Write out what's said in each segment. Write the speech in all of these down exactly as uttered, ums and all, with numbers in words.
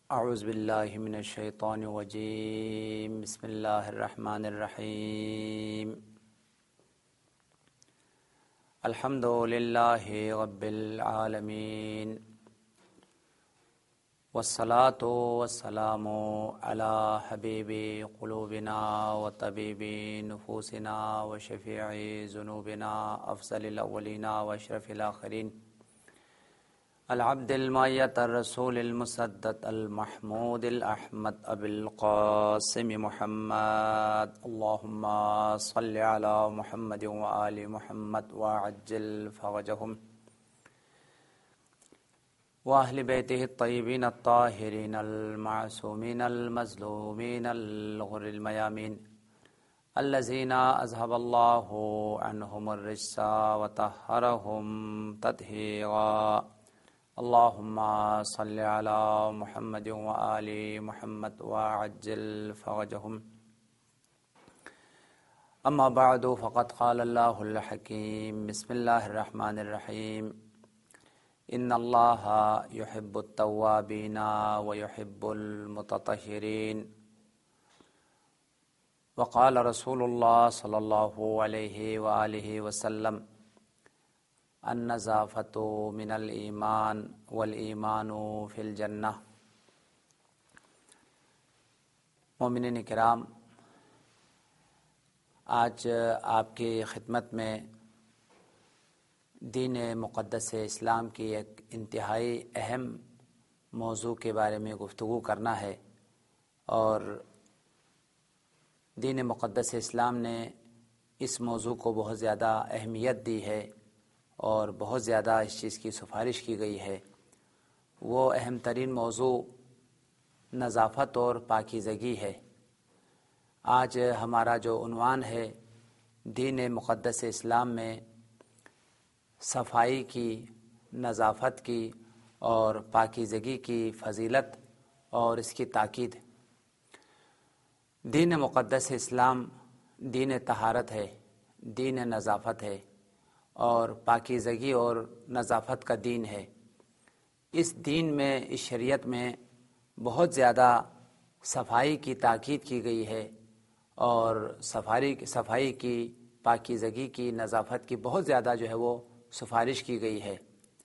اعوذ باللہ من الشیطان الرجیم بسم اللہ الرحمن الرحیم الحمد للہ رب العالمین والصلاة والسلام علی حبیب قلوبنا وطبیب نفوسنا وشفیع ذنوبنا افضل الاولین واشرف الاخرین العبد المعیت الرسول المسدد المحمود الاحمد ابی القاسم محمد اللہم صل علی محمد وآل محمد وعجل فرجهم وأهل بيته الطيبين الطاهرين المعصومين المظلومين الغر الميامين الذين أذهب الله عنهم الرجس وطهرهم تطهيرا اللهم صل على محمد وآل محمد وعجل فرجهم أما بعد فقد قال الله الحكيم بسم الله الرحمن الرحيم إن الله يحب التوابين ويحب المتطهرين وقال رسول الله صلى الله عليه وآله وسلم النظافة من الإيمان والإيمان في الجنة۔ مومنین کرام، آج آپ کی خدمت میں دین مقدس اسلام کی ایک انتہائی اہم موضوع کے بارے میں گفتگو کرنا ہے، اور دین مقدس اسلام نے اس موضوع کو بہت زیادہ اہمیت دی ہے اور بہت زیادہ اس چیز کی سفارش کی گئی ہے۔ وہ اہم ترین موضوع نظافت اور پاکیزگی ہے۔ آج ہمارا جو عنوان ہے، دین مقدس اسلام میں صفائی کی، نظافت کی اور پاکیزگی کی فضیلت اور اس کی تاکید۔ دین مقدس اسلام دین طہارت ہے، دین نظافت ہے اور پاکیزگی اور نظافت کا دین ہے۔ اس دین میں، اس شریعت میں بہت زیادہ صفائی کی تاکید کی گئی ہے، اور صفائی صفائی کی، پاکیزگی کی، نظافت کی بہت زیادہ جو ہے وہ سفارش کی گئی ہے۔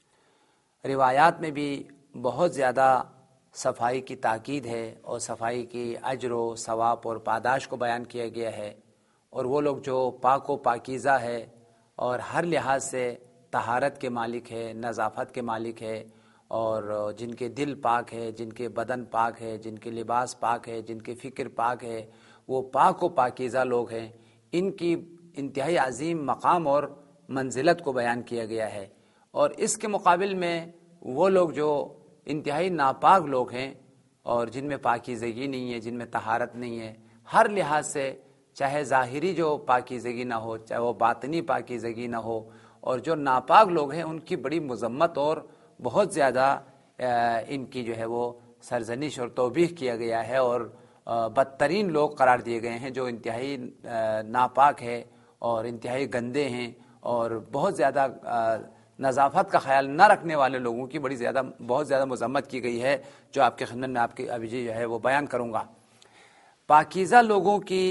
روایات میں بھی بہت زیادہ صفائی کی تاکید ہے اور صفائی کی اجر و ثواب اور پاداش کو بیان کیا گیا ہے، اور وہ لوگ جو پاک و پاکیزہ ہے اور ہر لحاظ سے طہارت کے مالک ہے، نظافت کے مالک ہے، اور جن کے دل پاک ہے، جن کے بدن پاک ہے، جن کے لباس پاک ہے، جن کے فکر پاک ہے، وہ پاک و پاکیزہ لوگ ہیں، ان کی انتہائی عظیم مقام اور منزلت کو بیان کیا گیا ہے۔ اور اس کے مقابل میں وہ لوگ جو انتہائی ناپاک لوگ ہیں اور جن میں پاکیزگی نہیں ہے، جن میں طہارت نہیں ہے، ہر لحاظ سے، چاہے ظاہری جو پاکیزگی نہ ہو، چاہے وہ باطنی پاکیزگی نہ ہو، اور جو ناپاک لوگ ہیں ان کی بڑی مذمت اور بہت زیادہ ان کی جو ہے وہ سرزنش اور توبیخ کیا گیا ہے، اور بدترین لوگ قرار دیے گئے ہیں جو انتہائی ناپاک ہے اور انتہائی گندے ہیں، اور بہت زیادہ نظافت کا خیال نہ رکھنے والے لوگوں کی بڑی زیادہ بہت زیادہ مذمت کی گئی ہے، جو آپ کے خدمت میں آپ کی ابھی جو ہے وہ بیان کروں گا۔ پاکیزہ لوگوں کی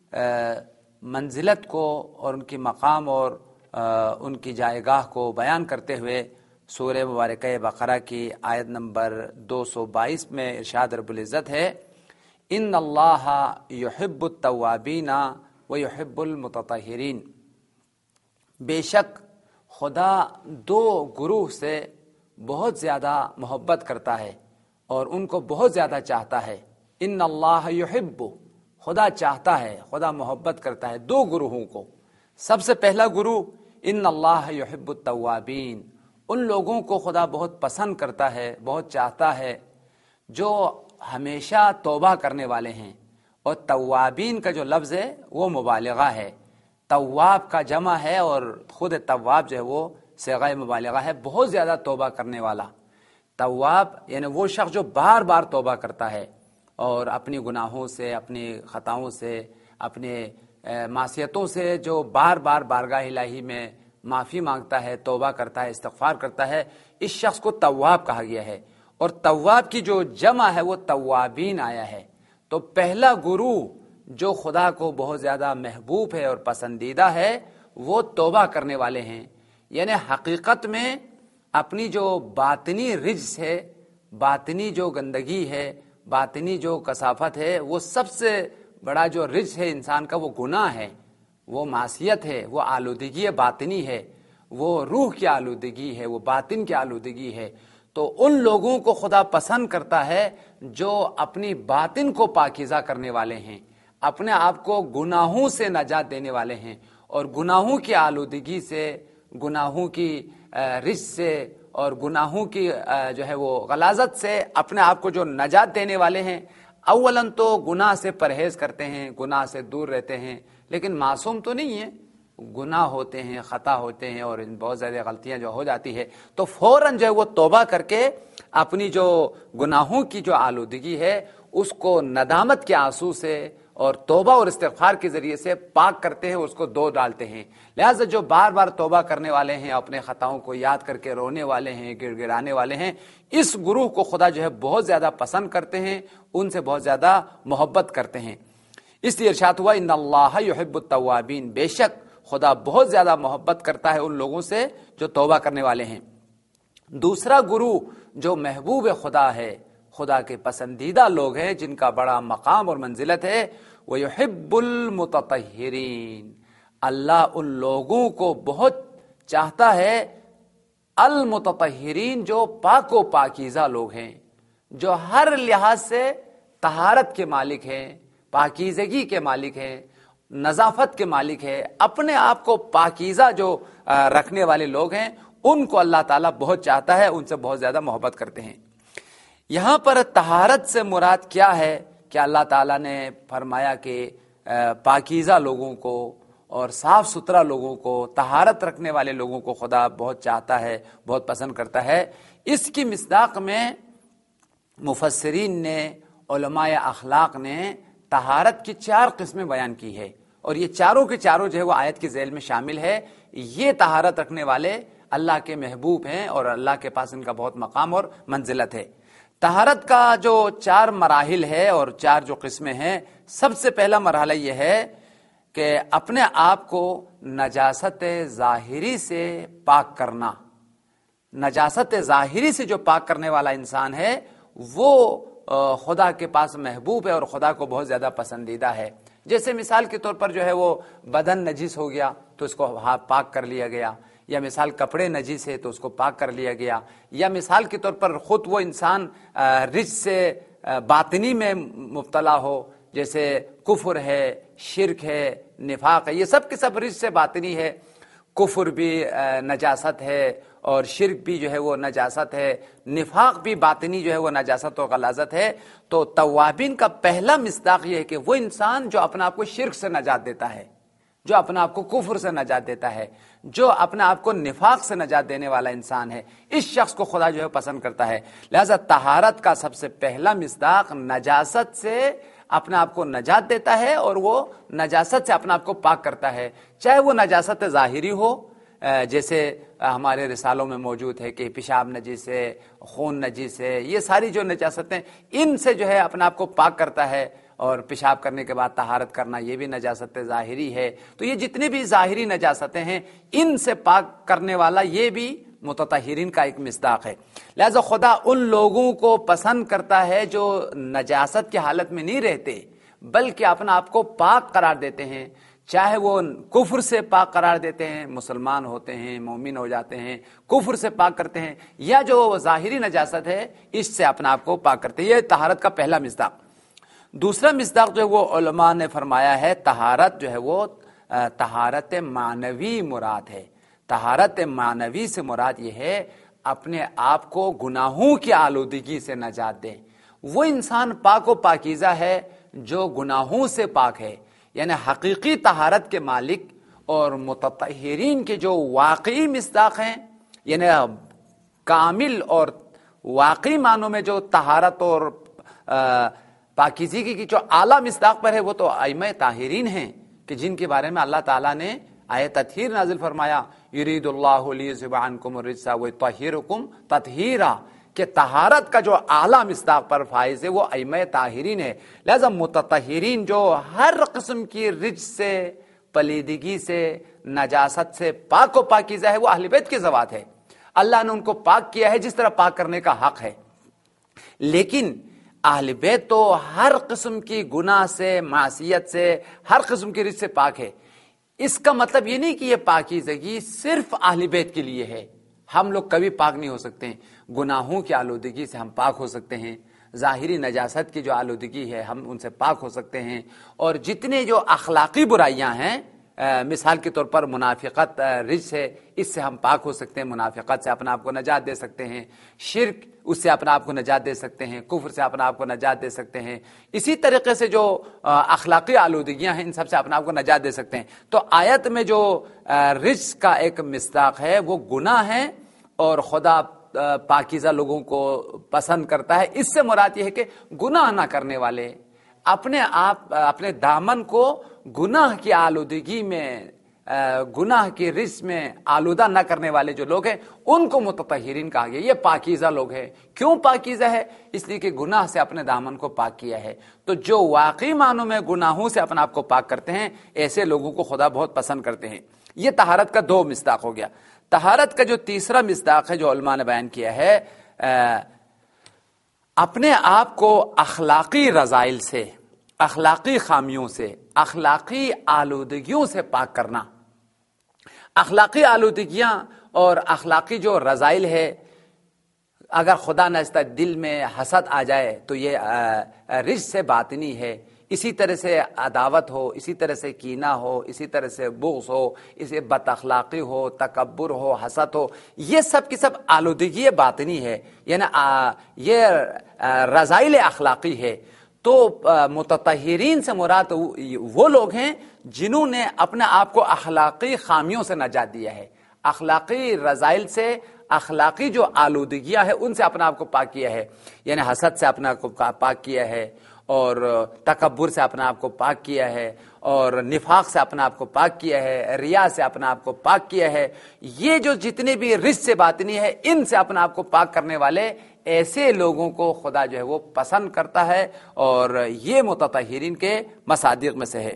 منزلت کو اور ان کی مقام اور ان کی جائے گاہ کو بیان کرتے ہوئے سورہ مبارکہ بقرہ کی آیت نمبر دو سو بائیس میں ارشاد رب العزت ہے، ان اللہ یحب التوابین ویحب المتطہرین۔ بے شک خدا دو گروہ سے بہت زیادہ محبت کرتا ہے اور ان کو بہت زیادہ چاہتا ہے۔ ان اللہ یحب، خدا چاہتا ہے، خدا محبت کرتا ہے دو گروہوں کو۔ سب سے پہلا گروہ، ان اللہ یحب التوابین، ان لوگوں کو خدا بہت پسند کرتا ہے، بہت چاہتا ہے جو ہمیشہ توبہ کرنے والے ہیں۔ اور توابین کا جو لفظ ہے وہ مبالغہ ہے، تواب کا جمع ہے اور خود تواب جو ہے وہ صیغہ مبالغہ ہے، بہت زیادہ توبہ کرنے والا۔ تواب یعنی وہ شخص جو بار بار توبہ کرتا ہے اور اپنی گناہوں سے، اپنی خطاؤں سے، اپنے معصیتوں سے جو بار بار بارگاہ الہی میں معافی مانگتا ہے، توبہ کرتا ہے، استغفار کرتا ہے، اس شخص کو تواب کہا گیا ہے۔ اور تواب کی جو جمع ہے وہ توابین آیا ہے. تو پہلا گروہ جو خدا کو بہت زیادہ محبوب ہے اور پسندیدہ ہے وہ توبہ کرنے والے ہیں. یعنی حقیقت میں اپنی جو باطنی رجس ہے، باطنی جو گندگی ہے، باطنی جو کثافت ہے، وہ سب سے بڑا جو رجس ہے انسان کا وہ گناہ ہے، وہ معصیت ہے، وہ آلودگی باطنی ہے، وہ روح کی آلودگی ہے، وہ باطن کی آلودگی ہے. تو ان لوگوں کو خدا پسند کرتا ہے جو اپنی باطن کو پاکیزہ کرنے والے ہیں، اپنے آپ کو گناہوں سے نجات دینے والے ہیں، اور گناہوں کی آلودگی سے، گناہوں کی رجس سے اور گناہوں کی جو ہے وہ غلاظت سے اپنے آپ کو جو نجات دینے والے ہیں. اولاً تو گناہ سے پرہیز کرتے ہیں، گناہ سے دور رہتے ہیں، لیکن معصوم تو نہیں ہیں، گناہ ہوتے ہیں، خطا ہوتے ہیں، اور بہت زیادہ غلطیاں جو ہو جاتی ہے تو فوراً جو ہے وہ توبہ کر کے اپنی جو گناہوں کی جو آلودگی ہے اس کو ندامت کے آنسو سے اور توبہ اور استغفار کے ذریعے سے پاک کرتے ہیں، اس کو دھو ڈالتے ہیں. لہٰذا جو بار بار توبہ کرنے والے ہیں، اپنے خطاؤں کو یاد کر کے رونے والے ہیں، گڑ گڑانے والے ہیں، اس گروہ کو خدا جو ہے بہت زیادہ پسند کرتے ہیں، ان سے بہت زیادہ محبت کرتے ہیں. اس لیے ارشاد ہوا ان اللہ یحب التوابین، بے شک خدا بہت زیادہ محبت کرتا ہے ان لوگوں سے جو توبہ کرنے والے ہیں. دوسرا گروہ جو محبوب خدا ہے، خدا کے پسندیدہ لوگ ہیں، جن کا بڑا مقام اور منزلت ہے، وہ یحب المتطہرین، اللہ ان لوگوں کو بہت چاہتا ہے، المتطہرین جو پاک و پاکیزہ لوگ ہیں، جو ہر لحاظ سے طہارت کے مالک ہیں، پاکیزگی کے مالک ہیں، نظافت کے مالک ہے، اپنے آپ کو پاکیزہ جو رکھنے والے لوگ ہیں، ان کو اللہ تعالیٰ بہت چاہتا ہے، ان سے بہت زیادہ محبت کرتے ہیں. یہاں پر طہارت سے مراد کیا ہے کہ اللہ تعالیٰ نے فرمایا کہ پاکیزہ لوگوں کو اور صاف ستھرا لوگوں کو، طہارت رکھنے والے لوگوں کو خدا بہت چاہتا ہے، بہت پسند کرتا ہے. اس کی مصداق میں مفسرین نے، علماء اخلاق نے طہارت کی چار قسمیں بیان کی ہے، اور یہ چاروں کے چاروں جو ہے وہ آیت کے ذیل میں شامل ہے. یہ طہارت رکھنے والے اللہ کے محبوب ہیں اور اللہ کے پاس ان کا بہت مقام اور منزلت ہے. طہارت کا جو چار مراحل ہے اور چار جو قسمیں ہیں، سب سے پہلا مرحلہ یہ ہے کہ اپنے آپ کو نجاست ظاہری سے پاک کرنا. نجاست ظاہری سے جو پاک کرنے والا انسان ہے وہ خدا کے پاس محبوب ہے اور خدا کو بہت زیادہ پسندیدہ ہے. جیسے مثال کے طور پر جو ہے وہ بدن نجس ہو گیا تو اس کو پاک کر لیا گیا، یا مثال کپڑے نجس ہے تو اس کو پاک کر لیا گیا، یا مثال کے طور پر خود وہ انسان رجس سے باطنی میں مبتلا ہو، جیسے کفر ہے، شرک ہے، نفاق ہے، یہ سب کے سب رجس سے باطنی ہے. کفر بھی نجاست ہے اور شرک بھی جو ہے وہ نجاست ہے، نفاق بھی باطنی جو ہے وہ نجاست و غلاظت ہے. تو توابین کا پہلا مصداق یہ ہے کہ وہ انسان جو اپنے آپ کو شرک سے نجات دیتا ہے، جو اپنے آپ کو کفر سے نجات دیتا ہے، جو اپنے آپ کو نفاق سے نجات دینے والا انسان ہے، اس شخص کو خدا جو ہے پسند کرتا ہے. لہذا طہارت کا سب سے پہلا مصداق نجاست سے اپنے آپ کو نجات دیتا ہے، اور وہ نجاست سے اپنے آپ کو پاک کرتا ہے، چاہے وہ نجاست ظاہری ہو، جیسے ہمارے رسالوں میں موجود ہے کہ پیشاب نجس ہے، خون نجس ہے، یہ ساری جو نجاستیں، ان سے جو ہے اپنے آپ کو پاک کرتا ہے. اور پیشاب کرنے کے بعد طہارت کرنا یہ بھی نجاست ظاہری ہے. تو یہ جتنی بھی ظاہری نجاستیں ہیں ان سے پاک کرنے والا یہ بھی متطہرین کا ایک مصداق ہے. لہذا خدا ان لوگوں کو پسند کرتا ہے جو نجاست کی حالت میں نہیں رہتے بلکہ اپنا آپ کو پاک قرار دیتے ہیں، چاہے وہ کفر سے پاک قرار دیتے ہیں، مسلمان ہوتے ہیں، مومن ہو جاتے ہیں، کفر سے پاک کرتے ہیں، یا جو ظاہری نجاست ہے اس سے اپنا آپ کو پاک کرتے ہیں. یہ طہارت کا پہلا مصداق. دوسرا مصداق جو ہے وہ علماء نے فرمایا ہے طہارت جو ہے وہ طہارت معنوی مراد ہے. طہارت معنوی سے مراد یہ ہے اپنے آپ کو گناہوں کی آلودگی سے نجات دیں. وہ انسان پاک و پاکیزہ ہے جو گناہوں سے پاک ہے، یعنی حقیقی طہارت کے مالک اور متطہرین کے جو واقعی مصداق ہیں، یعنی کامل اور واقعی معنوں میں جو طہارت اور پاکیزگی کی جو اعلیٰ مصداق پر ہے وہ تو ائمہ طاہرین ہیں کہ جن کے بارے میں اللہ تعالیٰ نے آیت تطہیر نازل فرمایا، یرید اللہ لیذھب عنکم الرجس ویطہرکم تطہیرا، کہ طہارت کا جو اعلیٰ مصداق پر فائز ہے وہ ائمہ طاہرین ہے. لہذا متطہرین جو ہر قسم کی رجس سے، پلیدگی سے، نجاست سے پاک و پاکیزہ ہے، وہ اہل بیت کی ذوات ہے. اللہ نے ان کو پاک کیا ہے جس طرح پاک کرنے کا حق ہے. لیکن اہل بیت تو ہر قسم کی گناہ سے، معصیت سے، ہر قسم کی رجس سے پاک ہے. اس کا مطلب یہ نہیں کہ یہ پاکیزگی صرف اہل بیت کے لیے ہے. ہم لوگ کبھی پاک نہیں ہو سکتے ہیں. گناہوں کی آلودگی سے ہم پاک ہو سکتے ہیں، ظاہری نجاست کی جو آلودگی ہے ہم ان سے پاک ہو سکتے ہیں، اور جتنے جو اخلاقی برائیاں ہیں، مثال کے طور پر منافقت رجس ہے، اس سے ہم پاک ہو سکتے ہیں، منافقت سے اپنے آپ کو نجات دے سکتے ہیں، شرک اس سے اپنے آپ کو نجات دے سکتے ہیں، کفر سے اپنے آپ کو نجات دے سکتے ہیں. اسی طریقے سے جو اخلاقی آلودگیاں ہیں ان سب سے اپنے آپ کو نجات دے سکتے ہیں. تو آیت میں جو رجس کا ایک مصداق ہے وہ گناہ ہے، اور خدا پاکیزہ لوگوں کو پسند کرتا ہے. اس سے مراد یہ ہے کہ گناہ نہ کرنے والے، اپنے آپ اپنے دامن کو گناہ کی آلودگی میں، گناہ کی رجس میں آلودہ نہ کرنے والے جو لوگ ہیں ان کو متطہرین کہا گیا. یہ پاکیزہ لوگ ہیں. کیوں پاکیزہ ہے؟ اس لیے کہ گناہ سے اپنے دامن کو پاک کیا ہے. تو جو واقعی معنوں میں گناہوں سے اپنے آپ کو پاک کرتے ہیں ایسے لوگوں کو خدا بہت پسند کرتے ہیں. یہ طہارت کا دو مصداق ہو گیا. طہارت کا جو تیسرا مصداق ہے جو علماء نے بیان کیا ہے، اپنے آپ کو اخلاقی رذائل سے، اخلاقی خامیوں سے، اخلاقی آلودگیوں سے پاک کرنا. اخلاقی آلودگیاں اور اخلاقی جو رذائل ہے، اگر خدا نخواستہ دل میں حسد آ جائے تو یہ رجس سے باطنی ہے. اسی طرح سے عداوت ہو، اسی طرح سے کینہ ہو، اسی طرح سے بغض ہو، اسے بد اخلاقی ہو، تکبر ہو، حسد ہو، یہ سب کی سب آلودگی باطنی ہے، یعنی یہ رذائل اخلاقی ہے. تو متطہرین سے مراد وہ لوگ ہیں جنہوں نے اپنے آپ کو اخلاقی خامیوں سے نجات دیا ہے، اخلاقی رذائل سے، اخلاقی جو آلودگیاں ہیں ان سے اپنے آپ کو پاک کیا ہے. یعنی حسد سے اپنے آپ کو پاک کیا ہے، اور تکبر سے اپنے آپ کو پاک کیا ہے، اور نفاق سے اپنے آپ کو پاک کیا ہے، ریا سے اپنے آپ کو پاک کیا ہے. یہ جو جتنے بھی رجس سے باطنی ہے ان سے اپنے آپ کو پاک کرنے والے ایسے لوگوں کو خدا جو ہے وہ پسند کرتا ہے، اور یہ متطہرین کے مصادیق میں سے ہے.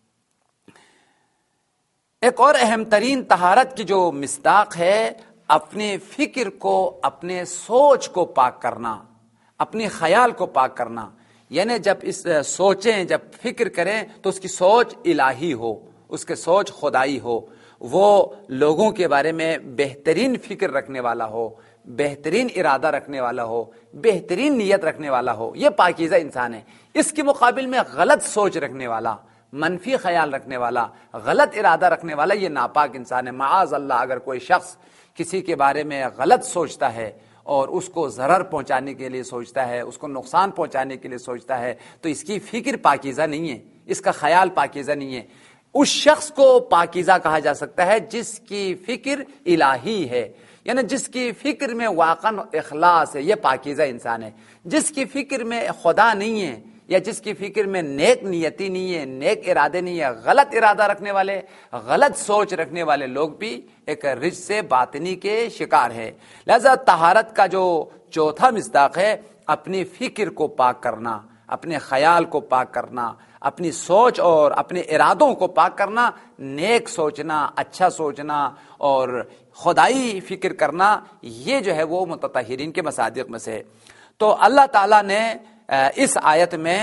ایک اور اہم ترین طہارت کی جو مصداق ہے، اپنے فکر کو، اپنے سوچ کو پاک کرنا، اپنے خیال کو پاک کرنا. یعنی جب اس سوچیں، جب فکر کریں تو اس کی سوچ الہی ہو، اس کے سوچ خدائی ہو، وہ لوگوں کے بارے میں بہترین فکر رکھنے والا ہو، بہترین ارادہ رکھنے والا ہو، بہترین نیت رکھنے والا ہو. یہ پاکیزہ انسان ہے. اس کے مقابل میں غلط سوچ رکھنے والا، منفی خیال رکھنے والا، غلط ارادہ رکھنے والا یہ ناپاک انسان ہے. معاذ اللہ، اگر کوئی شخص کسی کے بارے میں غلط سوچتا ہے اور اس کو ضرر پہنچانے کے لیے سوچتا ہے، اس کو نقصان پہنچانے کے لیے سوچتا ہے، تو اس کی فکر پاکیزہ نہیں ہے، اس کا خیال پاکیزہ نہیں ہے. اس شخص کو پاکیزہ کہا جا سکتا ہے جس کی فکر الہی ہے، یعنی جس کی فکر میں واقعاً اخلاص ہے، یہ پاکیزہ انسان ہے. جس کی فکر میں خدا نہیں ہے، یا جس کی فکر میں نیک نیتی نہیں ہے، نیک ارادے نہیں ہے، غلط ارادہ رکھنے والے، غلط سوچ رکھنے والے لوگ بھی ایک رجس سے باطنی کے شکار ہے. لہذا طہارت کا جو چوتھا مصداق ہے، اپنی فکر کو پاک کرنا، اپنے خیال کو پاک کرنا، اپنی سوچ اور اپنے ارادوں کو پاک کرنا، نیک سوچنا، اچھا سوچنا اور خدائی فکر کرنا، یہ جو ہے وہ متطہرین کے مصادیق میں سے ہے. تو اللہ تعالیٰ نے اس آیت میں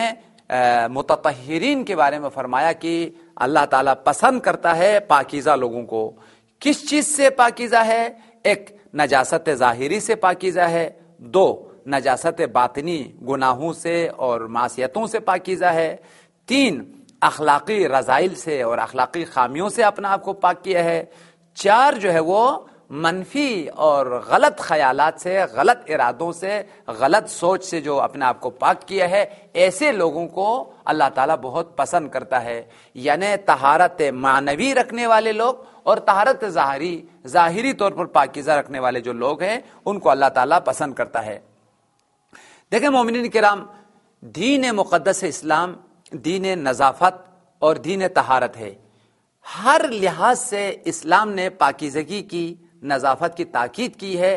متطہرین کے بارے میں فرمایا کہ اللہ تعالیٰ پسند کرتا ہے پاکیزہ لوگوں کو. کس چیز سے پاکیزہ ہے؟ ایک، نجاست ظاہری سے پاکیزہ ہے. دو، نجاست باطنی گناہوں سے اور معصیتوں سے پاکیزہ ہے. تین، اخلاقی رذائل سے اور اخلاقی خامیوں سے اپنا آپ کو پاک کیا ہے. چار جو ہے وہ منفی اور غلط خیالات سے، غلط ارادوں سے، غلط سوچ سے جو اپنے آپ کو پاک کیا ہے، ایسے لوگوں کو اللہ تعالیٰ بہت پسند کرتا ہے. یعنی طہارت معنوی رکھنے والے لوگ اور طہارت ظاہری ظاہری طور پر پاکیزہ رکھنے والے جو لوگ ہیں ان کو اللہ تعالیٰ پسند کرتا ہے. دیکھیں مومنین کرام، دین مقدس اسلام دین نظافت اور دین طہارت ہے. ہر لحاظ سے اسلام نے پاکیزگی کی، نظافت کی تاکید کی ہے،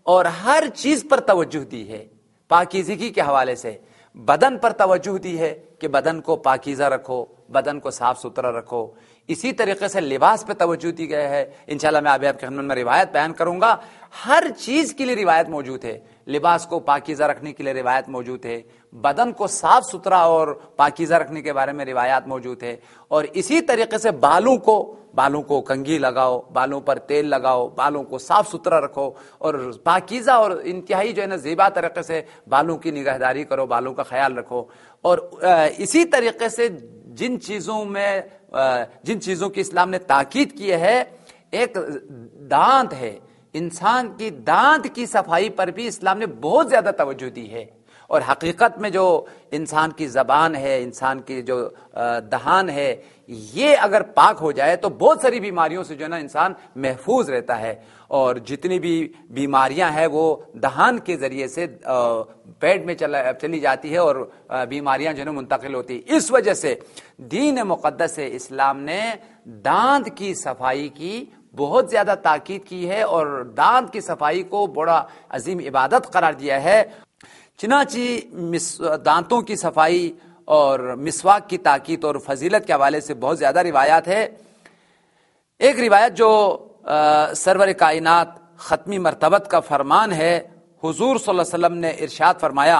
اور ہر چیز پر توجہ دی ہے. پاکیزگی کے حوالے سے بدن پر توجہ دی ہے کہ بدن کو پاکیزہ رکھو، بدن کو صاف ستھرا رکھو. اسی طریقے سے لباس پہ توجہ دی گئے ہے. انشاءاللہ میں ابھی آپ کے خدمت میں روایت بیان کروں گا. ہر چیز کے لیے روایت موجود ہے. لباس کو پاکیزہ رکھنے کے لیے روایت موجود ہے، بدن کو صاف ستھرا اور پاکیزہ رکھنے کے بارے میں روایات موجود ہے. اور اسی طریقے سے بالوں کو بالوں کو کنگھی لگاؤ، بالوں پر تیل لگاؤ، بالوں کو صاف ستھرا رکھو اور پاکیزہ اور انتہائی جو ہے نا زیبا طریقے سے بالوں کی نگہداری کرو، بالوں کا خیال رکھو. اور اسی طریقے سے جن چیزوں میں جن چیزوں کی اسلام نے تاکید کی ہے، ایک دانت ہے. انسان کی دانت کی صفائی پر بھی اسلام نے بہت زیادہ توجہ دی ہے. اور حقیقت میں جو انسان کی زبان ہے، انسان کی جو دہان ہے، یہ اگر پاک ہو جائے تو بہت ساری بیماریوں سے جو ہے نا انسان محفوظ رہتا ہے. اور جتنی بھی بیماریاں ہیں وہ دہان کے ذریعے سے پیٹ میں چلی جاتی ہے اور بیماریاں جو ہے منتقل ہوتی. اس وجہ سے دین مقدس اسلام نے دانت کی صفائی کی بہت زیادہ تاکید کی ہے اور دانت کی صفائی کو بڑا عظیم عبادت قرار دیا ہے. چنانچہ دانتوں کی صفائی اور مسواک کی تاکید اور فضیلت کے حوالے سے بہت زیادہ روایات ہے. ایک روایت جو سرور کائنات ختمی مرتبت کا فرمان ہے، حضور صلی اللہ علیہ وسلم نے ارشاد فرمایا،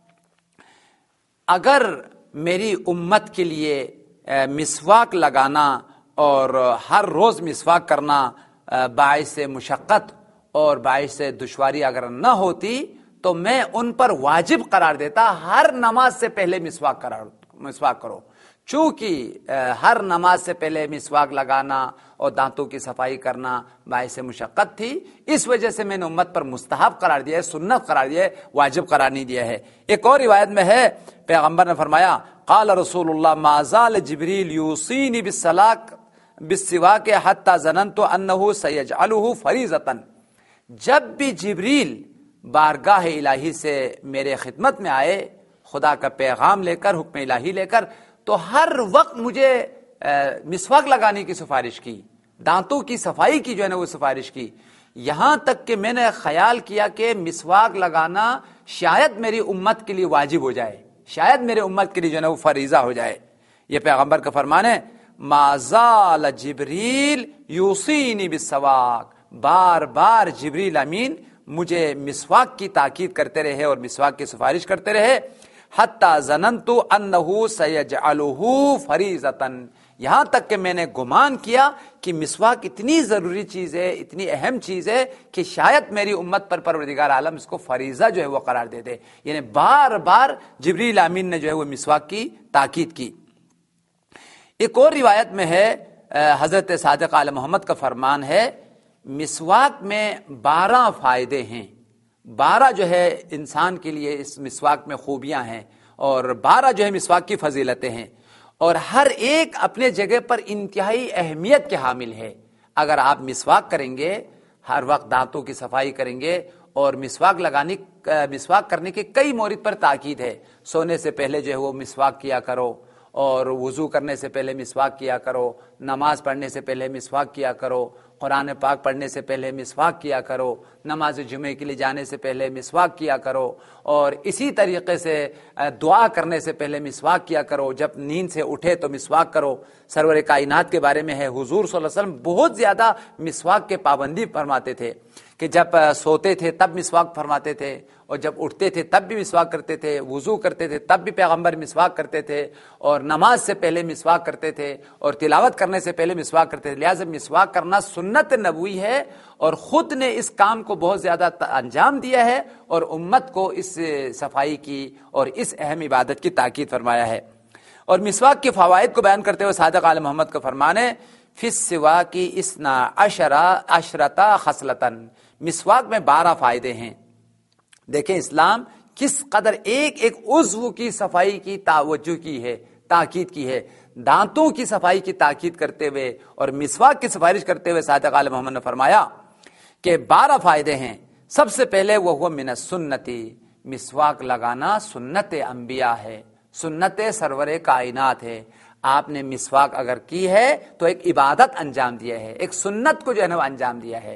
اگر میری امت کے لیے مسواک لگانا اور ہر روز مسواک کرنا باعث مشقت اور باعث دشواری اگر نہ ہوتی تو میں ان پر واجب قرار دیتا ہر نماز سے پہلے مسواک قرار مسواک کرو. چونکہ ہر نماز سے پہلے مسواک لگانا اور دانتوں کی صفائی کرنا باعث مشقت تھی، اس وجہ سے میں نے امت پر مستحب قرار دیا ہے، سنت قرار دیا ہے، واجب قرار نہیں دیا ہے. ایک اور روایت میں ہے، پیغمبر نے فرمایا، قال رسول اللہ ما زال جبریل یوصینی بالسلاک بالسواک حتی ظننت انہ سیجعلہ فریضۃ. جب بھی جبریل بارگاہ الہی سے میرے خدمت میں آئے خدا کا پیغام لے کر، حکم الہی لے کر، تو ہر وقت مجھے مسواک لگانے کی سفارش کی، دانتوں کی صفائی کی جو ہے نا وہ سفارش کی. یہاں تک کہ میں نے خیال کیا کہ مسواک لگانا شاید میری امت کے لیے واجب ہو جائے، شاید میرے امت کے لیے جو ہے نا وہ فریضہ ہو جائے. یہ پیغمبر کا فرمان ہے، ما زال جبریل یوصینی بالسواک. بار بار جبریل امین مجھے مسواک کی تاکید کرتے رہے اور مسواک کی سفارش کرتے رہے. حتی ظننت انہ سیجعلہ فریضۃ. یہاں تک کہ میں نے گمان کیا کہ مسواک اتنی ضروری چیز ہے، اتنی اہم چیز ہے کہ شاید میری امت پر پروردگار عالم اس کو فریضہ جو ہے وہ قرار دے دے. یعنی بار بار جبریل امین نے جو ہے وہ مسواک کی تاکید کی. ایک اور روایت میں ہے، حضرت صادق آل محمد کا فرمان ہے، مسواک میں بارہ فائدے ہیں. بارہ جو ہے انسان کے لیے اس مسواک میں خوبیاں ہیں اور بارہ جو ہے مسواک کی فضیلتیں ہیں اور ہر ایک اپنے جگہ پر انتہائی اہمیت کے حامل ہے. اگر آپ مسواک کریں گے، ہر وقت دانتوں کی صفائی کریں گے اور مسواک لگانے مسواک کرنے کے کئی مورد پر تاکید ہے. سونے سے پہلے جو ہے وہ مسواک کیا کرو اور وضو کرنے سے پہلے مسواک کیا کرو، نماز پڑھنے سے پہلے مسواک کیا کرو، قرآن پاک پڑھنے سے پہلے مسواک کیا کرو، نماز جمعے کے لیے جانے سے پہلے مسواک کیا کرو، اور اسی طریقے سے دعا کرنے سے پہلے مسواک کیا کرو، جب نیند سے اٹھے تو مسواک کرو. سرور کائنات کے بارے میں ہے، حضور صلی اللہ علیہ وسلم بہت زیادہ مسواک کے پابندی فرماتے تھے کہ جب سوتے تھے تب مسواک فرماتے تھے اور جب اٹھتے تھے تب بھی مسواک کرتے تھے، وضو کرتے تھے تب بھی پیغمبر مسواک کرتے تھے اور نماز سے پہلے مسواک کرتے تھے اور تلاوت کرنے سے پہلے مسواک کرتے تھے. لہٰذا مسواک کرنا سنت نبوی ہے اور خود نے اس کام کو بہت زیادہ انجام دیا ہے اور امت کو اس صفائی کی اور اس اہم عبادت کی تاکید فرمایا ہے. اور مسواک کے فوائد کو بیان کرتے ہوئے صادق آل محمد کا فرمان ہے، فی السواک اثنا عشر عشرۃ خصلۃ. مسواک میں بارہ فائدے ہیں. دیکھیں اسلام کس قدر ایک ایک عضو کی صفائی کی توجہ کی ہے، تاکید کی ہے. دانتوں کی صفائی کی تاکید کرتے ہوئے اور مسواک کی سفارش کرتے ہوئے صادق آل محمد نے فرمایا کہ بارہ فائدے ہیں. سب سے پہلے وہ ہوا من السنتی، مسواک لگانا سنت انبیاء ہے، سنت سرور کائنات ہے. آپ نے مسواک اگر کی ہے تو ایک عبادت انجام دیا ہے، ایک سنت کو جو ہے نا انجام دیا ہے.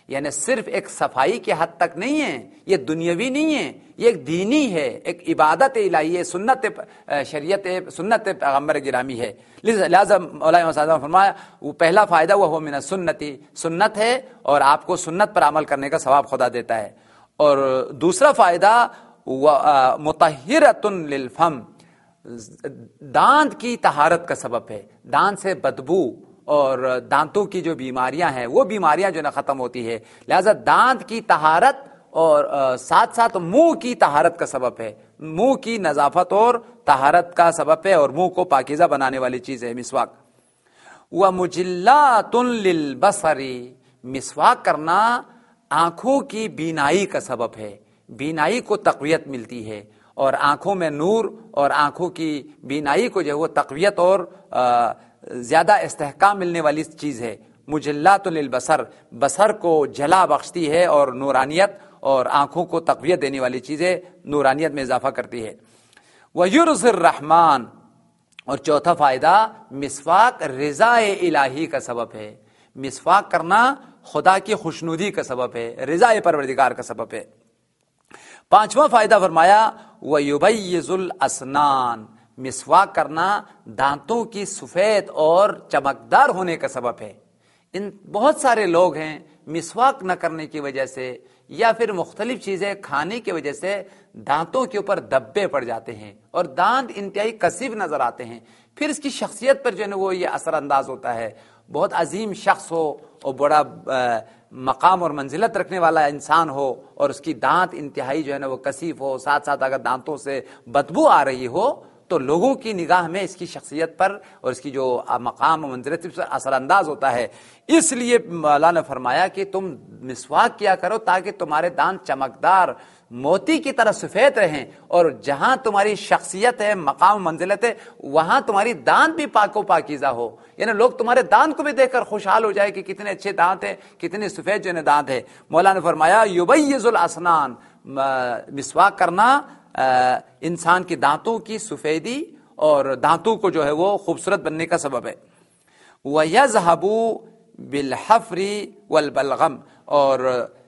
یعنی صرف ایک صفائی کے حد تک نہیں ہے، یہ دنیاوی نہیں ہے، یہ ایک دینی ہے، ایک عبادت الہی ہے، سنت شریعت سنت پیغمبر گرامی ہے۔ لہذا مولانا صاحب نے فرمایا وہ پہلا فائدہ وہ من السنتی، سنت ہے اور آپ کو سنت پر عمل کرنے کا ثواب خدا دیتا ہے۔ اور دوسرا فائدہ مطہرۃ للفم، دانت کی طہارت کا سبب ہے، دانت سے بدبو اور دانتوں کی جو بیماریاں ہیں وہ بیماریاں جو نا ختم ہوتی ہے، لہذا دانت کی طہارت اور ساتھ ساتھ منہ کی طہارت کا سبب ہے، منہ کی نظافت اور طہارت کا سبب ہے، اور منہ کو پاکیزہ بنانے والی چیز ہے مسواک۔ وَمُجِلَّاتٌ لِلْبَصَرِ، مسواک کرنا آنکھوں کی بینائی کا سبب ہے، بینائی کو تقویت ملتی ہے، اور آنکھوں میں نور اور آنکھوں کی بینائی کو جو ہے وہ تقویت اور زیادہ استحکام ملنے والی چیز ہے۔ مجلات للبصر، بصر کو جلا بخشتی ہے اور نورانیت اور آنکھوں کو تقویت دینے والی چیزیں نورانیت میں اضافہ کرتی ہے۔ وَيُرْضِ الرحمن، اور چوتھا فائدہ مسواک رضا الہی کا سبب ہے، مسواک کرنا خدا کی خوشنودی کا سبب ہے، رضا پروردگار کا سبب ہے۔ پانچواں فائدہ فرمایا وَيُبَيِّضُ الْأَسْنَانَ، مسواک کرنا دانتوں کی سفید اور چمکدار ہونے کا سبب ہے۔ ان بہت سارے لوگ ہیں مسواک نہ کرنے کی وجہ سے یا پھر مختلف چیزیں کھانے کی وجہ سے دانتوں کے اوپر دبے پڑ جاتے ہیں اور دانت انتہائی کثیف نظر آتے ہیں، پھر اس کی شخصیت پر جو ہے نا وہ یہ اثر انداز ہوتا ہے۔ بہت عظیم شخص ہو اور بڑا مقام اور منزلت رکھنے والا انسان ہو اور اس کی دانت انتہائی جو ہے نا وہ کثیف ہو، ساتھ ساتھ اگر دانتوں سے بدبو آ رہی ہو تو لوگوں کی نگاہ میں اس کی شخصیت پر اور اس کی جو مقام و منزلت پر اثر انداز ہوتا ہے۔ اس لیے مولا نے فرمایا کہ تم مسواک کیا کرو تاکہ تمہارے دانت چمکدار موتی کی طرح سفید رہیں، اور جہاں تمہاری شخصیت ہے، مقام و منزلت ہے، وہاں تمہاری دانت بھی پاک و پاکیزہ ہو، یعنی لوگ تمہارے دانت کو بھی دیکھ کر خوشحال ہو جائے کہ کتنے اچھے دانت ہیں، کتنے سفید جو ہے دانت ہے۔ مولا نے فرمایا یبیض الاسنان، مسواک کرنا انسان کی دانتوں کی سفیدی اور دانتوں کو جو ہے وہ خوبصورت بننے کا سبب ہے۔ وَيَذْهَبُ بِالْحَفْرِ وَالْبَلْغَمِ، اور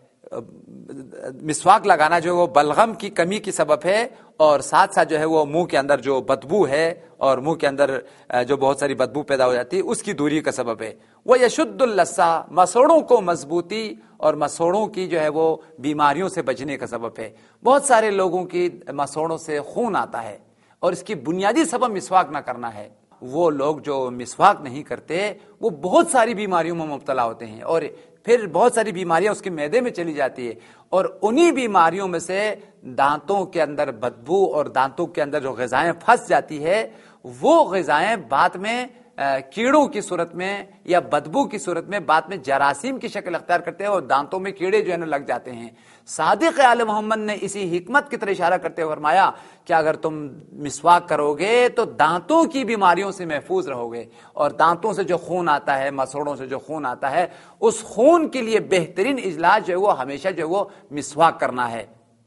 مسواک لگانا جو ہے وہ بلغم کی کمی کی سبب ہے، اور ساتھ ساتھ جو ہے وہ منہ کے اندر جو بدبو ہے اور منہ کے اندر جو بہت ساری بدبو پیدا ہو جاتی ہے اس کی دوری کا سبب ہے۔ وَيَشُدُّ اللَّثَّةَ، مسوڑوں کو مضبوطی اور مسوڑوں کی جو ہے وہ بیماریوں سے بچنے کا سبب ہے۔ بہت سارے لوگوں کی مسوڑوں سے خون آتا ہے اور اس کی بنیادی سبب مسواک نہ کرنا ہے۔ وہ لوگ جو مسواک نہیں کرتے وہ بہت ساری بیماریوں میں مبتلا ہوتے ہیں، اور پھر بہت ساری بیماریاں اس کے معدے میں چلی جاتی ہے، اور انہی بیماریوں میں سے دانتوں کے اندر بدبو اور دانتوں کے اندر جو غذائیں پھنس جاتی ہے وہ غذائیں بعد میں کیڑوں کی صورت میں یا بدبو کی صورت میں بعد میں جراثیم کی شکل اختیار کرتے ہیں اور دانتوں میں کیڑے جو ہے نا لگ جاتے ہیں۔ صادق آل محمد نے اسی حکمت کی طرح اشارہ کرتے ہوئے فرمایا کہ اگر تم مسواک کرو گے تو دانتوں کی بیماریوں سے محفوظ رہو گے، اور دانتوں سے جو خون آتا ہے، مسوڑوں سے جو خون آتا ہے، اس خون کے لیے بہترین علاج جو ہے وہ ہمیشہ جو ہے وہ مسواک کرنا ہے۔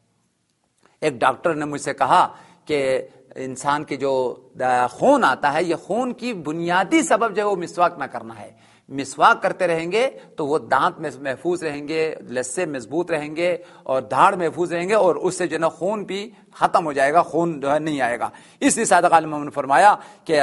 ایک ڈاکٹر نے مجھ سے کہا کہ انسان کے جو خون آتا ہے یہ خون کی بنیادی سبب جو ہے وہ مسواک نہ کرنا ہے۔ مسواک کرتے رہیں گے تو وہ دانت میں محفوظ رہیں گے، لثے مضبوط رہیں گے اور دھاڑ محفوظ رہیں گے، اور اس سے جو ہے نا خون بھی ختم ہو جائے گا، خون جو ہے نہیں آئے گا۔ اس لیے صادق عالم نے فرمایا کہ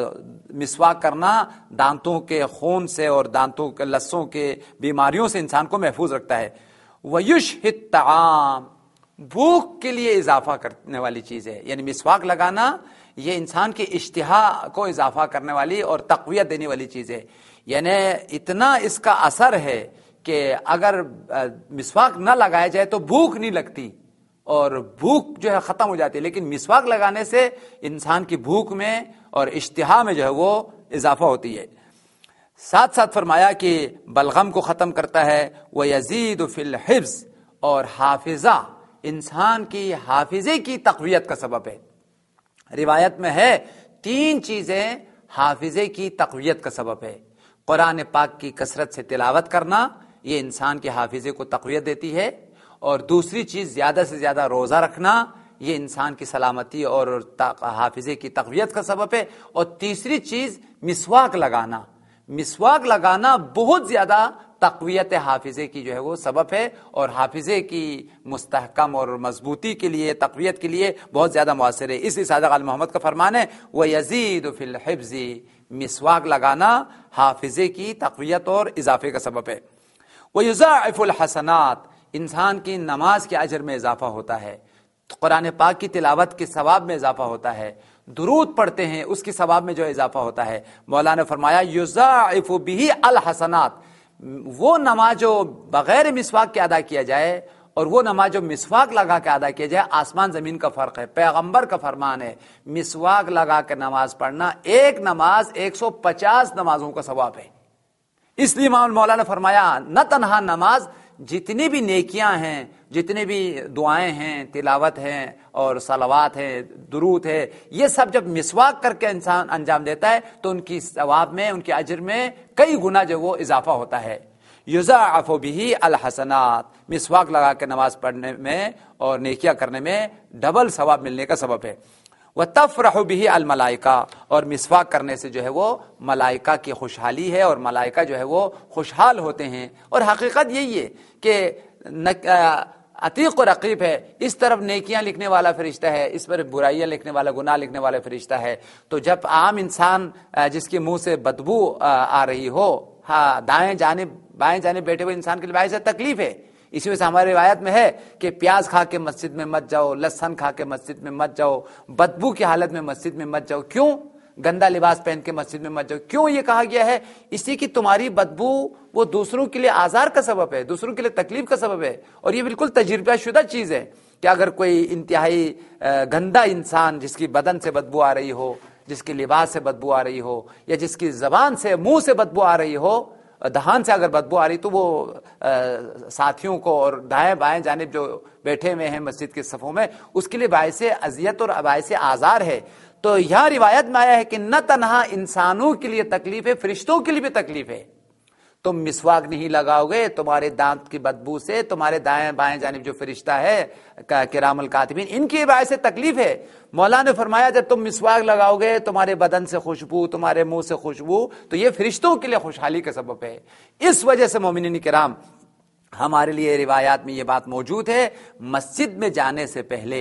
مسواک کرنا دانتوں کے خون سے اور دانتوں کے لثوں کے بیماریوں سے انسان کو محفوظ رکھتا ہے۔ وَيُشْهِ الطَّعَامَ، بھوک کے لیے اضافہ کرنے والی چیز ہے، یعنی مسواک لگانا یہ انسان کی اشتہا کو اضافہ کرنے والی اور تقویت دینے والی چیز ہے۔ یعنی اتنا اس کا اثر ہے کہ اگر مسواک نہ لگایا جائے تو بھوک نہیں لگتی اور بھوک جو ہے ختم ہو جاتی ہے، لیکن مسواک لگانے سے انسان کی بھوک میں اور اشتہا میں جو ہے وہ اضافہ ہوتی ہے۔ ساتھ ساتھ فرمایا کہ بلغم کو ختم کرتا ہے، وَيَزِيدُ فِي الْحِفْظِ، اور حافظہ، انسان کی حافظے کی تقویت کا سبب ہے۔ روایت میں ہے تین چیزیں حافظے کی تقویت کا سبب ہے۔ قرآن پاک کی کثرت سے تلاوت کرنا، یہ انسان کے حافظے کو تقویت دیتی ہے، اور دوسری چیز زیادہ سے زیادہ روزہ رکھنا، یہ انسان کی سلامتی اور حافظے کی تقویت کا سبب ہے، اور تیسری چیز مسواک لگانا۔ مسواک لگانا بہت زیادہ تقویت حافظے کی جو ہے وہ سبب ہے، اور حافظے کی مستحکم اور مضبوطی کے لیے، تقویت کے لیے بہت زیادہ مؤثر ہے۔ اس لیے صادق آل محمد کا فرمان ہے وَيَزِيدُ فِي الْحِفْظِ، مسواک لگانا حافظے کی تقویت اور اضافے کا سبب ہے۔ وَيُضَاعِفُ الْحَسَنَاتِ، انسان کی نماز کے اجر میں اضافہ ہوتا ہے، قرآن پاک کی تلاوت کے ثواب میں اضافہ ہوتا ہے، درود پڑھتے ہیں اس کی ثواب میں جو اضافہ ہوتا ہے۔ مولانا نے فرمایا یضاعف بہ الحسنات، وہ نماز جو بغیر مسواک کے ادا کیا جائے اور وہ نماز جو مسواک لگا کے ادا کیا جائے، آسمان زمین کا فرق ہے۔ پیغمبر کا فرمان ہے مسواک لگا کے نماز پڑھنا ایک نماز ایک سو پچاس نمازوں کا ثواب ہے۔ اس لیے مولانا نے فرمایا نہ تنہا نماز، جتنی بھی نیکیاں ہیں، جتنے بھی دعائیں ہیں، تلاوت ہیں اور صلوات ہیں، درود ہے، یہ سب جب مسواک کر کے انسان انجام دیتا ہے تو ان کی ثواب میں، ان کے اجر میں کئی گنا جو وہ اضافہ ہوتا ہے۔ یضاعف بہ الحسنات، مسواک لگا کے نماز پڑھنے میں اور نیکیاں کرنے میں ڈبل ثواب ملنے کا سبب ہے۔ وَتَفْرَحُ بِهِ الْمَلَائِكَةُ، اور مسواک کرنے سے جو ہے وہ ملائکہ کی خوشحالی ہے اور ملائکہ جو ہے وہ خوشحال ہوتے ہیں۔ اور حقیقت یہی ہے کہ عتیق و رقیب ہے، اس طرف نیکیاں لکھنے والا فرشتہ ہے، اس پر برائیاں لکھنے والا، گناہ لکھنے والا فرشتہ ہے۔ تو جب عام انسان جس کے منہ سے بدبو آ رہی ہو، ہاں دائیں جانب بائیں جانب بیٹھے ہوئے انسان کے لیے باعث تکلیف ہے۔ اسی وجہ سے ہماری روایت میں ہے کہ پیاز کھا کے مسجد میں مت جاؤ، لہسن کھا کے مسجد میں مت جاؤ، بدبو کی حالت میں مسجد میں مت جاؤ۔ کیوں؟ گندا لباس پہن کے مسجد میں مت جاؤ۔ کیوں یہ کہا گیا ہے؟ اسی کی تمہاری بدبو وہ دوسروں کے لیے آزار کا سبب ہے، دوسروں کے لیے تکلیف کا سبب ہے، اور یہ بالکل تجربہ شدہ چیز ہے کہ اگر کوئی انتہائی گندا انسان جس کی بدن سے بدبو آ رہی ہو، جس کے لباس سے بدبو آ رہی ہو، یا جس کی زبان سے، منہ سے بدبو آ رہی ہو، دہان سے اگر بدبو آ رہی، تو وہ ساتھیوں کو اور دائیں بائیں جانب جو بیٹھے ہوئے ہیں مسجد کے صفوں میں، اس کے لیے باعث اذیت اور باعث آزار ہے۔ تو یہاں روایت میں آیا ہے کہ نہ تنہا انسانوں کے لیے تکلیف ہے، فرشتوں کے لیے بھی تکلیف ہے۔ تم مسواک نہیں لگاؤ گے، تمہارے دانت کی بدبو سے تمہارے دائیں بائیں جانب جو فرشتہ ہے کرام الکاتبین، ان کی باعث تکلیف ہے۔ مولانا نے فرمایا جب تم مسواک لگاؤ گے، تمہارے بدن سے خوشبو، تمہارے منہ سے خوشبو، تو یہ فرشتوں کے لیے خوشحالی کا سبب ہے۔ اس وجہ سے مومنین کرام، ہمارے لیے روایات میں یہ بات موجود ہے، مسجد میں جانے سے پہلے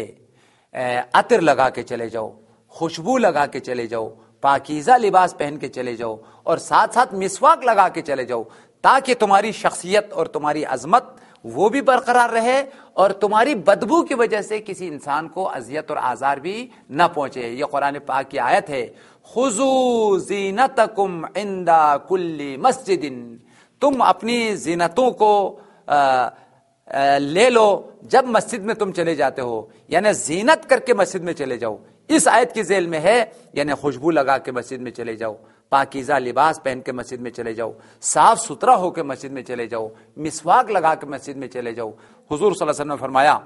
عطر لگا کے چلے جاؤ، خوشبو لگا کے چلے جاؤ، پاکیزہ لباس پہن کے چلے جاؤ، اور ساتھ ساتھ مسواک لگا کے چلے جاؤ، تاکہ تمہاری شخصیت اور تمہاری عظمت وہ بھی برقرار رہے، اور تمہاری بدبو کی وجہ سے کسی انسان کو اذیت اور آزار بھی نہ پہنچے۔ یہ قرآن پاک کی آیت ہے، خذوا زینتکم عند کل مسجد، تم اپنی زینتوں کو آ آ لے لو جب مسجد میں تم چلے جاتے ہو، یعنی زینت کر کے مسجد میں چلے جاؤ۔ اس آیت کی ذیل میں ہے یعنی خوشبو لگا کے مسجد میں چلے جاؤ، پاکیزہ لباس پہن کے مسجد میں چلے جاؤ، صاف ستھرا ہو کے مسجد میں چلے جاؤ، مسواک لگا کے مسجد میں چلے جاؤ۔ حضور صلی اللہ علیہ وسلم نے فرمایا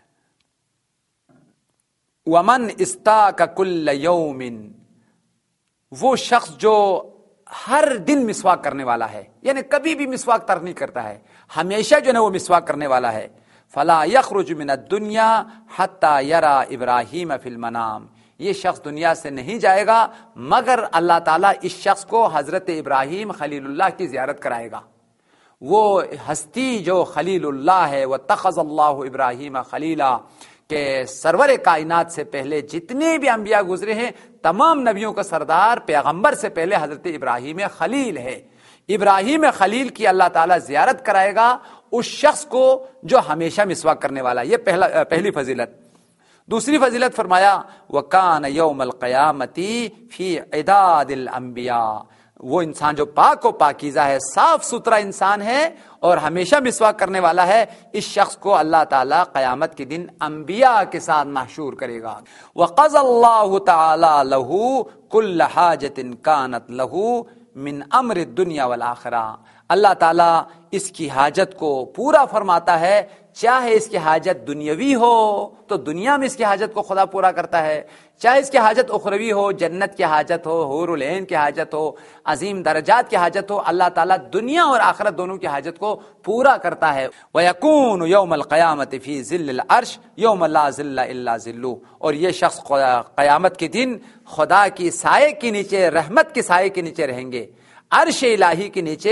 وَمَنْ اسْتَاكَ كُلَّ يَوْمٍ، وہ شخص جو ہر دن مسواک کرنے والا ہے، یعنی کبھی بھی مسواک ترک نہیں کرتا ہے، ہمیشہ جو ہے وہ مسواک کرنے والا ہے، فَلَا يَخْرُجُ مِنَ الدُّنْيَا حَتَّى يَرَى إِبْرَاهِيمَ فِي الْمَنَامِ، یہ شخص دنیا سے نہیں جائے گا مگر اللہ تعالیٰ اس شخص کو حضرت ابراہیم خلیل اللہ کی زیارت کرائے گا۔ وہ ہستی جو خلیل اللہ ہے، وَاتَّخَذَ اللَّهُ إِبْرَاهِيمَ خَلِيلًا، کہ سرور کائنات سے پہلے جتنے بھی انبیاء گزرے ہیں، تمام نبیوں کا سردار پیغمبر سے پہلے حضرت ابراہیم خلیل ہے۔ ابراہیم خلیل کی اللہ تعالیٰ زیارت کرائے گا اس شخص کو جو ہمیشہ مسواک کرنے والا ہے۔ یہ پہلا پہلی فضیلت۔ دوسری فضیلت فرمایا وَكَانَ يَوْمَ الْقِيَامَةِ فِي عِدَادِ الْأَنْبِيَاءِ، وہ انسان جو پاک و پاکیزہ ہے، صاف ستھرا انسان ہے اور ہمیشہ مسواک کرنے والا ہے، اس شخص کو اللہ تعالیٰ قیامت کے دن انبیاء کے ساتھ محشور کرے گا۔ وَقَضَى اللَّهُ تَعَالَى لَهُ كُلَّ حَاجَةٍ كَانَتْ لَهُ من امر الدنیا والآخرہ، اللہ تعالیٰ اس کی حاجت کو پورا فرماتا ہے، چاہے اس کی حاجت دنیاوی ہو تو دنیا میں اس کی حاجت کو خدا پورا کرتا ہے، چاہے اس کی حاجت اخروی ہو، جنت کی حاجت ہو، حور العین کی حاجت ہو، عظیم درجات کی حاجت ہو، اللہ تعالیٰ دنیا اور آخرت دونوں کی حاجت کو پورا کرتا ہے۔ وَيَكُونُ يَوْمَ الْقِيَامَةِ فِي ظِلِّ الْعَرْشِ يَوْمَ لَا ظِلَّ إِلَّا ظِلُّهُ، اور یہ شخص قیامت کے دن خدا کی سائے کے نیچے، رحمت کے سائے کے نیچے رہیں گے، عرش الہی کے نیچے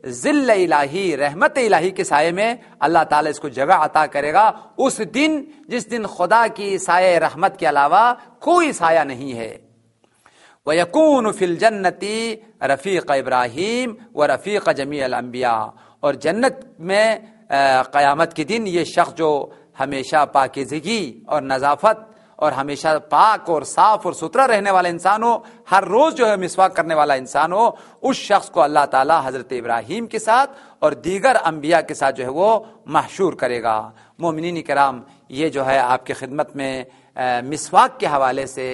ذل الہی، رحمت الہی کے سائے میں اللہ تعالیٰ اس کو جگہ عطا کرے گا، اس دن جس دن خدا کی سائے رحمت کے علاوہ کوئی سایہ نہیں ہے۔ وَيَكُونُ فِي الْجَنَّةِ رَفِيقَ ابراہیم وَرَفِيقَ جَمِيعِ الْأَنْبِيَاءِ، اور جنت میں قیامت کے دن یہ شخص جو ہمیشہ پاکیزگی اور نظافت اور ہمیشہ پاک اور صاف اور ستھرا رہنے والا انسان ہو، ہر روز جو ہے مسواک کرنے والا انسان ہو، اس شخص کو اللہ تعالیٰ حضرت ابراہیم کے ساتھ اور دیگر انبیاء کے ساتھ جو ہے وہ محشور کرے گا۔ مومنین کرام، یہ جو ہے آپ کی خدمت میں مسواک کے حوالے سے،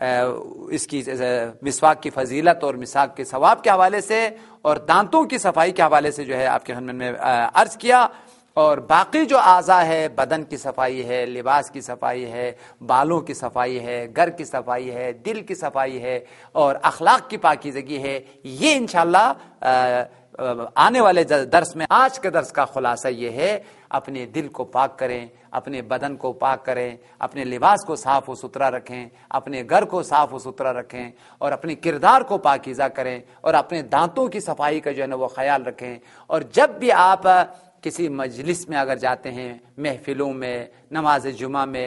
اس کی مسواک کی فضیلت اور مسواک کے ثواب کے حوالے سے اور دانتوں کی صفائی کے حوالے سے جو ہے آپ کی خدمت میں عرض کیا۔ اور باقی جو اعضاء ہے، بدن کی صفائی ہے، لباس کی صفائی ہے، بالوں کی صفائی ہے، گھر کی صفائی ہے، دل کی صفائی ہے اور اخلاق کی پاکیزگی ہے، یہ انشاءاللہ آنے والے درس میں، آج کے درس کا خلاصہ یہ ہے، اپنے دل کو پاک کریں، اپنے بدن کو پاک کریں، اپنے لباس کو صاف و ستھرا رکھیں، اپنے گھر کو صاف و ستھرا رکھیں اور اپنے کردار کو پاکیزہ کریں اور اپنے دانتوں کی صفائی کا جو ہے نا وہ خیال رکھیں۔ اور جب بھی آپ کسی مجلس میں اگر جاتے ہیں، محفلوں میں، نماز جمعہ میں،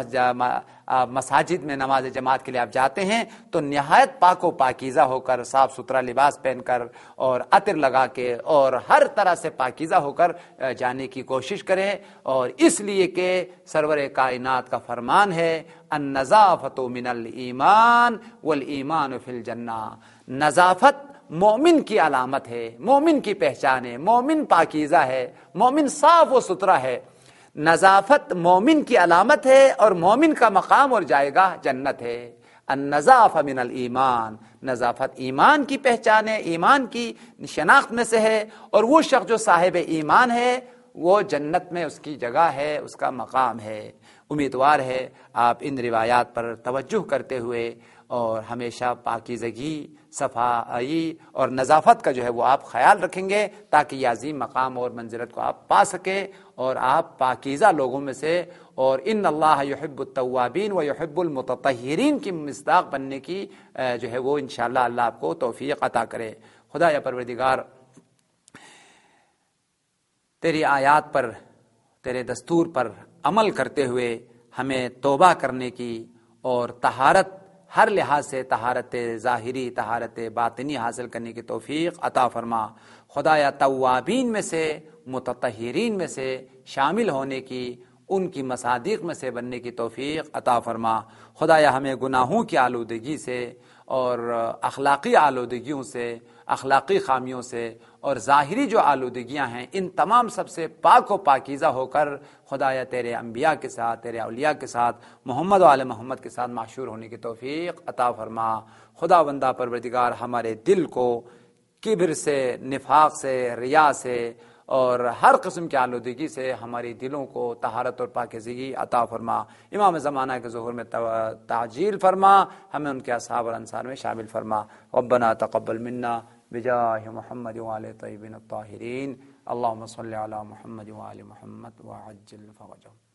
مساجد میں نماز جماعت کے لیے آپ جاتے ہیں تو نہایت پاک و پاکیزہ ہو کر، صاف ستھرا لباس پہن کر اور عطر لگا کے اور ہر طرح سے پاکیزہ ہو کر جانے کی کوشش کریں، اور اس لیے کہ سرور کائنات کا فرمان ہے، النظافۃ من الایمان والایمان فی الجنہ، نظافت مومن کی علامت ہے، مومن کی پہچان ہے، مومن پاکیزہ ہے، مومن صاف و ستھرا ہے۔ نظافت مومن کی علامت ہے اور مومن کا مقام اور جائے گاہ جنت ہے۔ النظافہ من الایمان، نظافت ایمان کی پہچان ہے، ایمان کی شناخت میں سے ہے، اور وہ شخص جو صاحب ایمان ہے وہ جنت میں اس کی جگہ ہے، اس کا مقام ہے۔ امیدوار ہے آپ ان روایات پر توجہ کرتے ہوئے اور ہمیشہ پاکیزگی، صفائی اور نظافت کا جو ہے وہ آپ خیال رکھیں گے، تاکہ یہ عظیم مقام اور منزلت کو آپ پا سکیں اور آپ پاکیزہ لوگوں میں سے، اور ان اللہ یحب التوابین و یحب المتطہرین کی مصداق بننے کی جو ہے وہ انشاءاللہ اللہ آپ کو توفیق عطا کرے۔ خدا یا پروردگار، تیری آیات پر، تیرے دستور پر عمل کرتے ہوئے ہمیں توبہ کرنے کی اور طہارت، ہر لحاظ سے طہارت ظاہری، طہارت باطنی حاصل کرنے کی توفیق عطا فرما۔ خدایا توابین میں سے، متطہرین میں سے شامل ہونے کی، ان کی مصادیق میں سے بننے کی توفیق عطا فرما۔ خدایا ہمیں گناہوں کی آلودگی سے اور اخلاقی آلودگیوں سے، اخلاقی خامیوں سے اور ظاہری جو آلودگیاں ہیں، ان تمام سب سے پاک و پاکیزہ ہو کر خدایا تیرے انبیاء کے ساتھ، تیرے اولیاء کے ساتھ، محمد و آل محمد کے ساتھ معشور ہونے کی توفیق عطا فرما۔ خدا بندہ پروردگار، ہمارے دل کو کبر سے، نفاق سے، ریا سے اور ہر قسم کی آلودگی سے ہماری دلوں کو طہارت اور پاکیزگی عطا فرما۔ امام زمانہ کے ظہور میں تعجیل فرما، ہمیں ان کے اصحاب اور انصار میں شامل فرما۔ ربنا تقبل منا بجاہ محمد وآل طیبین الطاہرین، اللہم صلی علی محمد وآل محمد وعجل فرجهم۔